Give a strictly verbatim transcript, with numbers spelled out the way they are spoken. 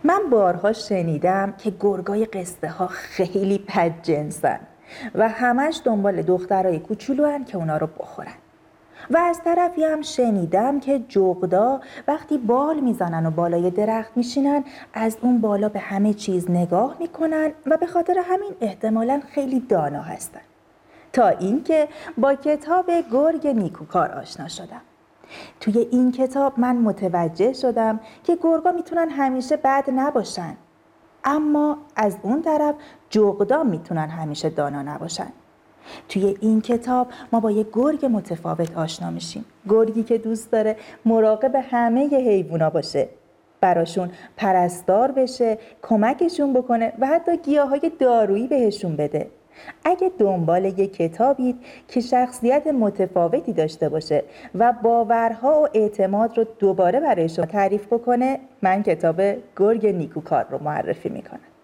من بارها شنیدم که گرگای قصه ها خیلی بدجنسن و همش دنبال دخترای کوچولو هن که اونا رو بخورن. و از طرفی هم شنیدم که جغدا وقتی بال میزنن و بالای درخت میشینن از اون بالا به همه چیز نگاه میکنن و به خاطر همین احتمالاً خیلی دانا هستن. تا اینکه با کتاب گرگ نیکوکار آشنا شدم. توی این کتاب من متوجه شدم که گرگا میتونن همیشه بد نباشن، اما از اون طرف جغدا میتونن همیشه دانا نباشن. توی این کتاب ما با یه گرگ متفاوت آشنا میشیم. گرگی که دوست داره مراقب همه ی حیوونا باشه، براشون پرستار بشه، کمکشون بکنه و حتی گیاهای دارویی بهشون بده. اگه دنبال یه کتابید که شخصیت متفاوتی داشته باشه و باورها و اعتماد رو دوباره برای شما تعریف بکنه، من کتاب گرگ نیکوکار رو معرفی میکنم.